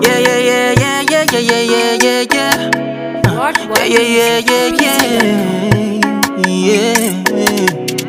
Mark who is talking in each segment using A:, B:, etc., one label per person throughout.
A: Yeah, yeah, yeah, yeah, yeah, yeah, yeah, yeah, yeah, yeah. Yeah, yeah, yeah, yeah, yeah, yeah.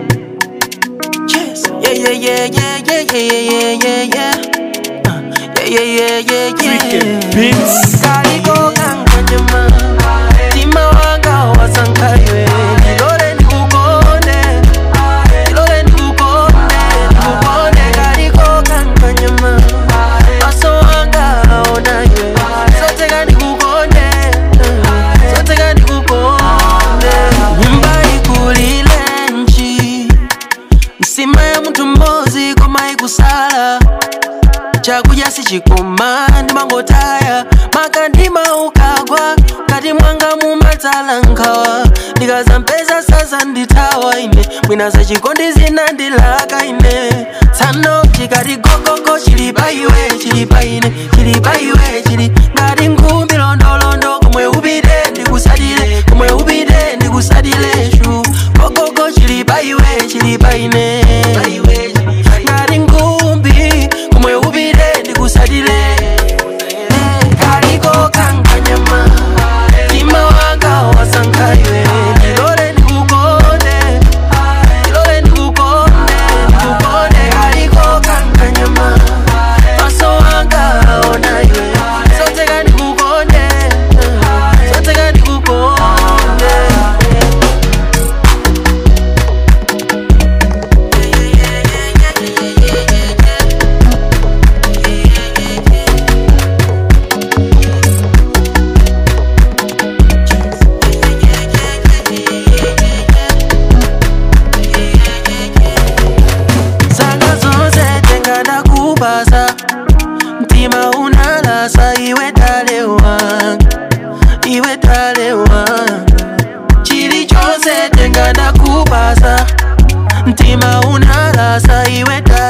A: Yes. Yeah, yeah, yeah, yeah, yeah, yeah, yeah, yeah, yeah. Yeah, yeah, yeah, yeah, yeah. Kaliko kankanyama, tima wanga wasankaiwe. Nilole nikukonde, nilole nikukonde, nikukonde. Kaliko kankanyama, maso wanga onaiwe. Sote gani kukonde, sote gani kukonde. Nyumba ikulile nchi, msima ya mtu mmozi koma ikusala. Chakuja si chikoma ndi mangotaya makandima ukagwa kati mwanga mumatala nkawa ndikaza mpeza sasa nditawa ine mwinaza chikondi zina ndilaka ine tsano chikati gogogo chilipa iwe chilipa ine chilipa iwe chili ngati nkhumbi londolondo kumwe upite ndikusadile kumwe upite ndikusadile shu gogogo chilipa iwe chilipa ine ngati nkhumbi kumwe upite ndikusadile kaliko kankanyama tima wanga wasankaiwe nilole ndikukonde nilole ndikukonde ndikukonde kaliko kankanyama maso wanga onaiwe sote gani kukonde sote gani kukonde. Mtima unalasa iwe talewa, iwe talewa. Chili chose tenga nakupasa. Mtima unalasa iwe talewa.